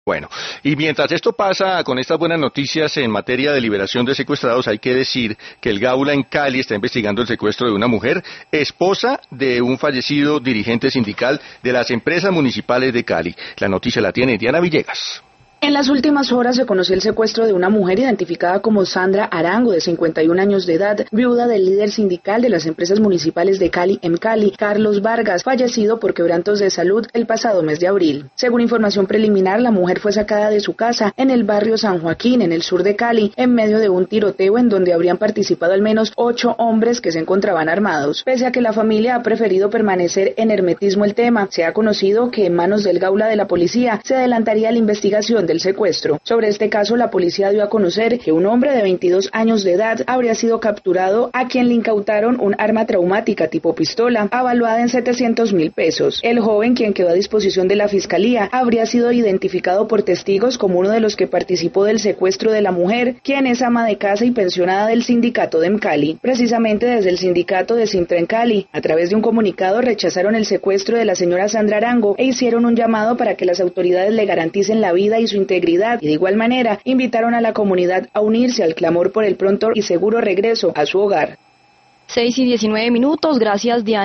Bueno, y mientras esto pasa con estas buenas noticias en materia de liberación de secuestrados, hay que decir que el Gaula en Cali está investigando el secuestro de una mujer, esposa de un fallecido dirigente sindical de las empresas municipales de Cali. La noticia la tiene Diana Villegas. En las últimas horas se conoció el secuestro de una mujer identificada como Sandra Arango, de 51 años de edad, viuda del líder sindical de las empresas municipales de Cali, Cali, Carlos Vargas, fallecido por quebrantos de salud el pasado mes de abril. Según información preliminar, la mujer fue sacada de su casa en el barrio San Joaquín, en el sur de Cali, en medio de un tiroteo en donde habrían participado al menos 8 hombres que se encontraban armados. Pese a que la familia ha preferido permanecer en hermetismo el tema, se ha conocido que en manos del Gaula de la policía se adelantaría la investigación del secuestro. Sobre este caso, la policía dio a conocer que un hombre de 22 años de edad habría sido capturado, a quien le incautaron un arma traumática tipo pistola, avaluada en 700.000 pesos. El joven, quien quedó a disposición de la fiscalía, habría sido identificado por testigos como uno de los que participó del secuestro de la mujer, quien es ama de casa y pensionada del sindicato de Cali. Precisamente desde el sindicato de Sintra en Cali, a través de un comunicado, rechazaron el secuestro de la señora Sandra Arango e hicieron un llamado para que las autoridades le garanticen la vida y su integridad, y de igual manera invitaron a la comunidad a unirse al clamor por el pronto y seguro regreso a su hogar. 6:19, gracias Diana.